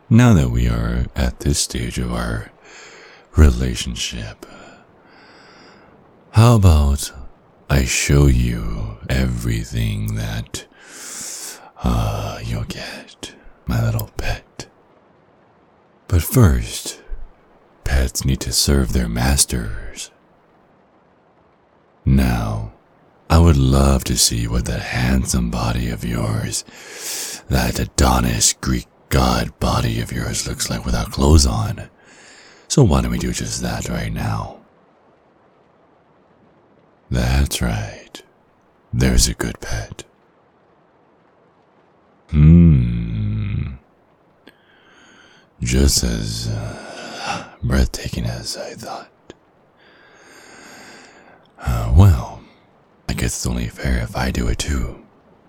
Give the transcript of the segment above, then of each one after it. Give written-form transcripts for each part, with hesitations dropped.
Now that we are at this stage of our relationship, how about I show you everything that you'll get, my little pet. But first, pets need to serve their masters. Now, I would love to see what that handsome body of yours, that Adonis Greek god body of yours looks like without clothes on. So why don't we do just that right now? That's right. There's a good pet. Just as breathtaking as I thought. Well, I guess it's only fair if I do it too.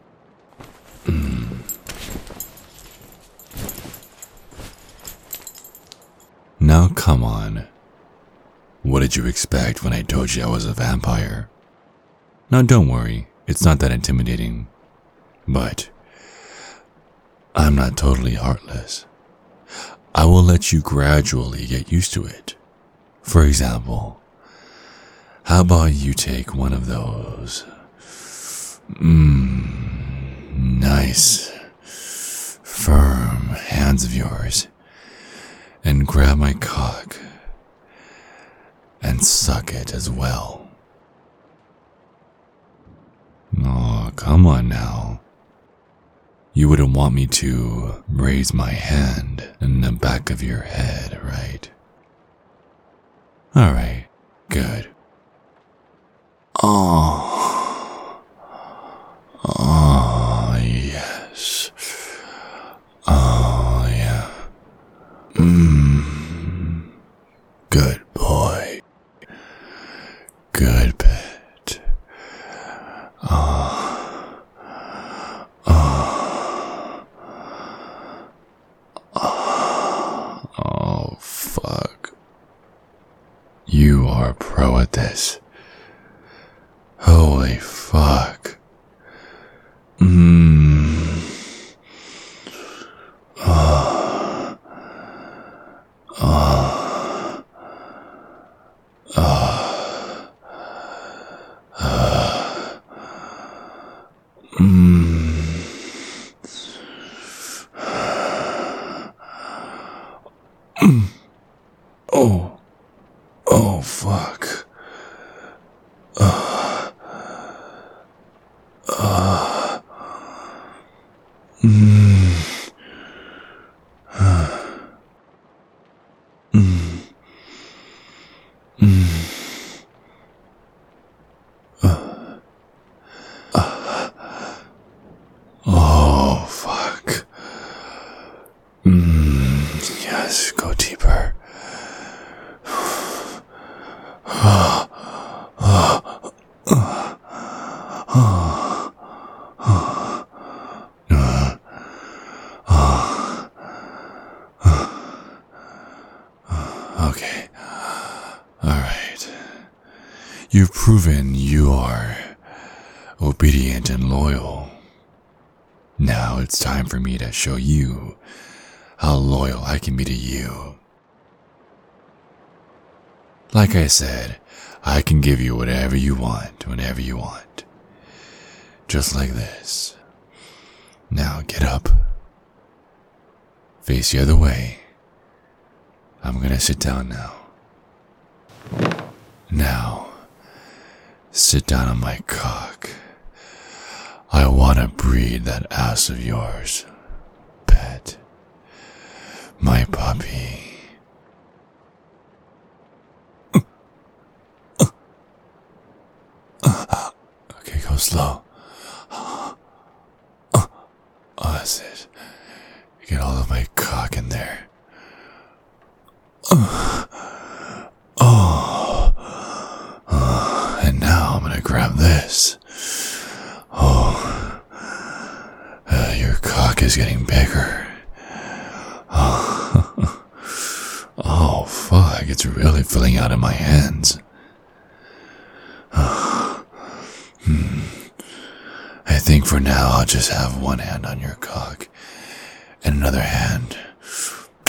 Now come on. What did you expect when I told you I was a vampire? Now don't worry, it's not that intimidating. But I'm not totally heartless. I will let you gradually get used to it. For example, how about you take one of those nice, firm hands of yours and grab my cock and suck it as well. Oh, come on now. You wouldn't want me to raise my hand in the back of your head, right? Alright, good. Oh, yes. Oh, yeah. Good boy. Good pet. Oh, fuck. You are a pro at this. Holy fuck. Oh, fuck. Oh, fuck. Yes, go deeper. Okay. Alright. You've proven you are obedient and loyal. Now it's time for me to show you how loyal I can be to you. Like I said, I can give you whatever you want, whenever you want. Just like this. Now get up. Face the other way. I'm gonna sit down now. Now, sit down on my cock. I wanna breed that ass of yours, pet. My puppy. Okay, go slow. Oh, that's it. Get all of my cock in there. And now I'm gonna grab this. Your cock is getting bigger. Oh, fuck, it's really filling out in my hands. I think for now I'll just have one hand on your cock and another hand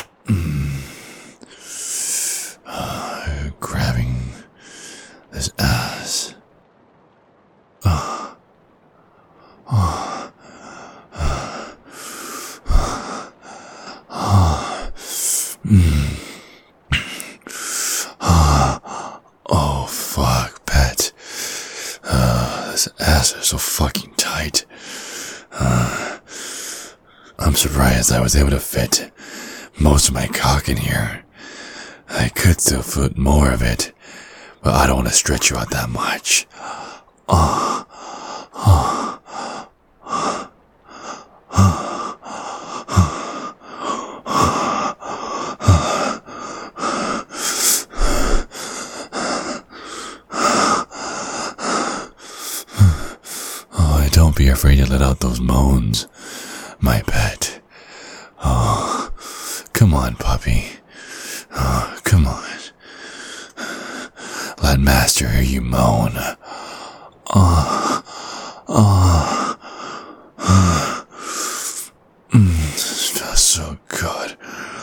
Oh, fuck, pet. This ass is so fucking tight. I'm surprised I was able to fit most of my cock in here. I could still fit more of it, but I don't want to stretch you out that much. Oh, don't be afraid to let out those moans, my pet. Oh, come on, puppy. Oh, come on. Let Master hear you moan. This feels so good.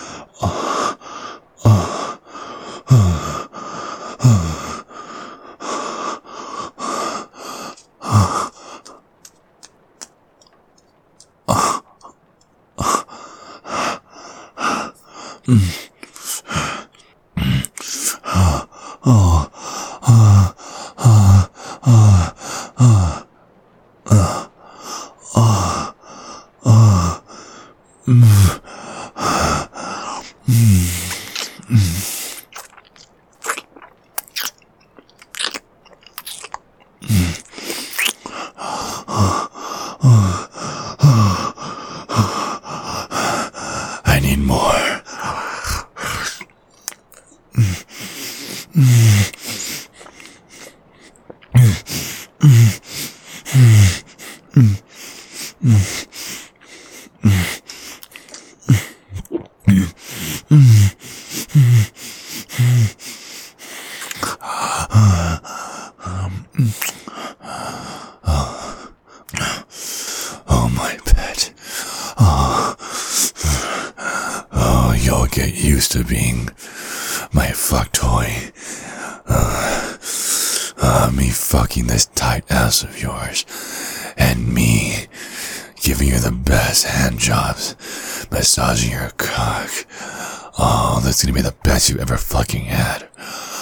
I need more. Oh, my pet. Oh, you'll get used to being my fuck toy. Me fucking this tight ass of yours, and me giving you the best hand jobs, massaging your cock. Oh, that's gonna be the best you ever fucking had.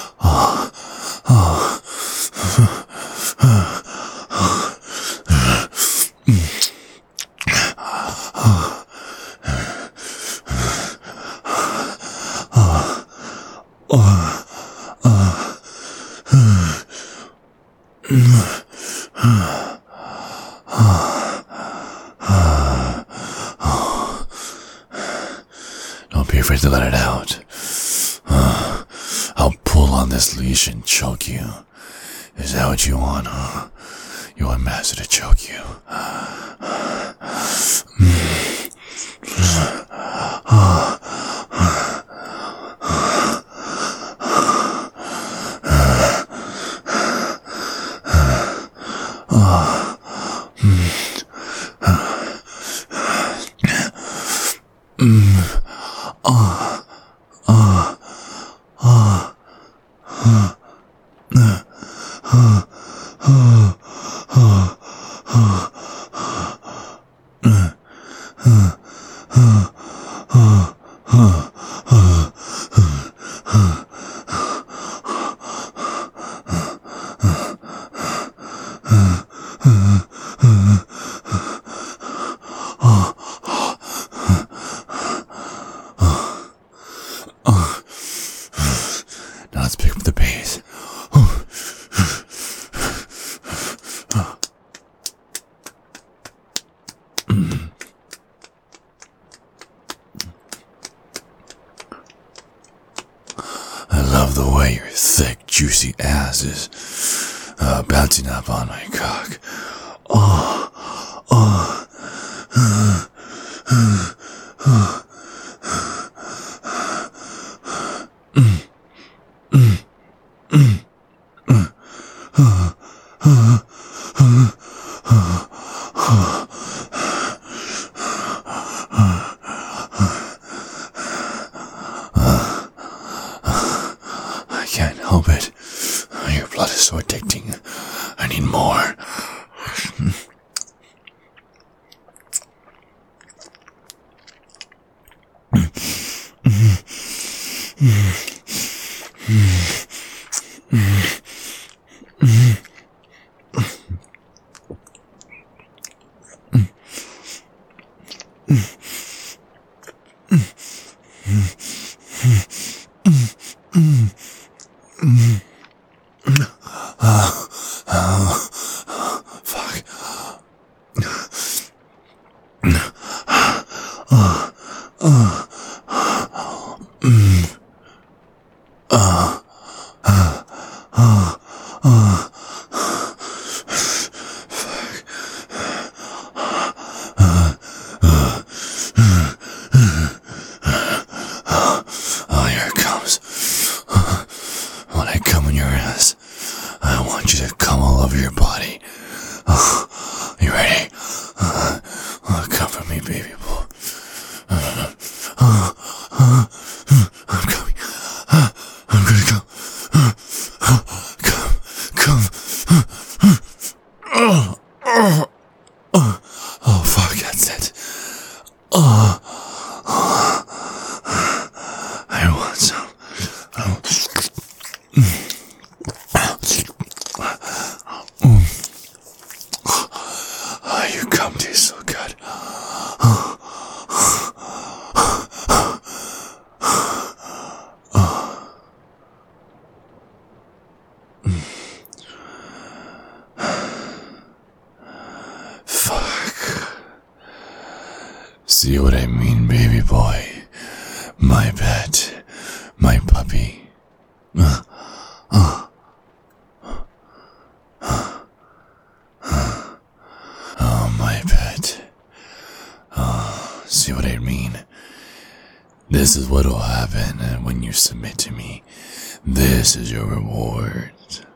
Don't be afraid to let it out. I'll pull on this leash and choke you. Is that what you want, huh? You want Master to choke you? Now let's pick up the pace. I love the way your thick, juicy ass is bouncing up on my cock. I can't help it. Your blood is so addicting. I need more. Fuck. Oh, here it comes. When I come in your ass, I want you to come all over your body. You ready? Come for me, baby boy. I'm coming. I'm gonna come. Come. Oh, fuck, that's it. I want some. You come taste so good. Fuck. See what I mean, baby boy? My pet. My puppy. Oh, my pet. See what I mean? This is what will happen when you submit to me. This is your reward.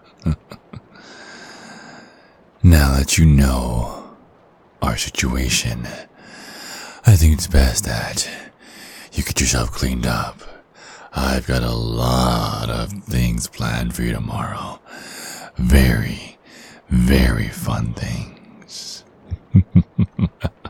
Now that you know our situation, I think it's best that you get yourself cleaned up. I've got a lot of things planned for you tomorrow. Very, very fun things.